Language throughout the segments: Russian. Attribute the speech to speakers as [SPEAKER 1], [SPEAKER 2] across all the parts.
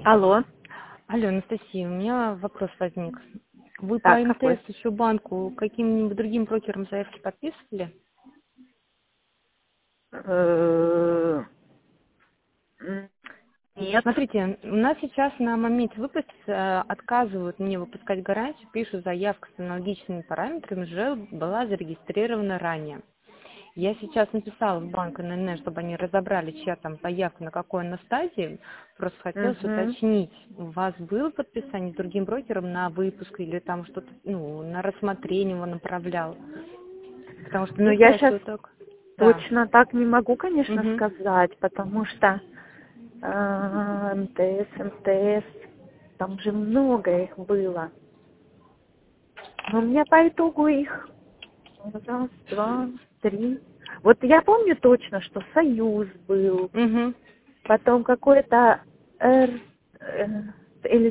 [SPEAKER 1] Алло.
[SPEAKER 2] Алло, Анастасия, у меня вопрос возник. Вы по
[SPEAKER 1] Так, какой?
[SPEAKER 2] МТС еще банку каким-нибудь другим брокерам заявки подписывали?
[SPEAKER 1] Э, Нет.
[SPEAKER 2] Смотрите, у нас сейчас на моменте выпуска отказывают мне выпускать гарантию, пишут, заявка с аналогичными параметрами уже была зарегистрирована ранее. Я сейчас написала в банк НН, чтобы они разобрали, чья там заявка, на какой она стадии. Просто хотелось
[SPEAKER 1] Угу.
[SPEAKER 2] уточнить, у вас было подписание с другим брокером на выпуск или там что-то, на рассмотрение его направлял? Потому что
[SPEAKER 1] Ну,
[SPEAKER 2] мне
[SPEAKER 1] я
[SPEAKER 2] сказать,
[SPEAKER 1] сейчас
[SPEAKER 2] что так. Да.
[SPEAKER 1] точно так не могу, конечно,
[SPEAKER 2] Угу.
[SPEAKER 1] сказать, потому что МТС, там же много их было. Но у меня по итогу их раз, два, три. Вот я помню точно, что Союз был,
[SPEAKER 2] Угу.
[SPEAKER 1] потом какой-то или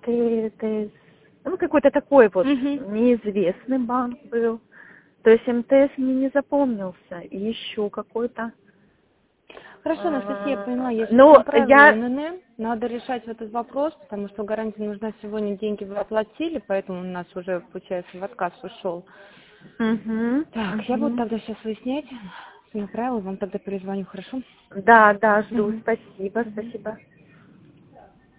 [SPEAKER 1] ну какой-то такой вот
[SPEAKER 2] Угу.
[SPEAKER 1] неизвестный банк был. То есть МТС мне не запомнился. И еще какой-то.
[SPEAKER 2] Хорошо, Анастасия, я поняла. Я сейчас
[SPEAKER 1] Ну,
[SPEAKER 2] направлю
[SPEAKER 1] я...
[SPEAKER 2] НН. Надо решать этот вопрос, потому что гарантия нужна сегодня, деньги вы оплатили, поэтому у нас уже, получается, в отказ ушел.
[SPEAKER 1] Угу,
[SPEAKER 2] Так, я буду
[SPEAKER 1] угу.
[SPEAKER 2] тогда сейчас выяснять. Направила, вам тогда перезвоню, хорошо?
[SPEAKER 1] Да, жду.
[SPEAKER 2] Угу.
[SPEAKER 1] Спасибо,
[SPEAKER 2] Угу.
[SPEAKER 1] спасибо.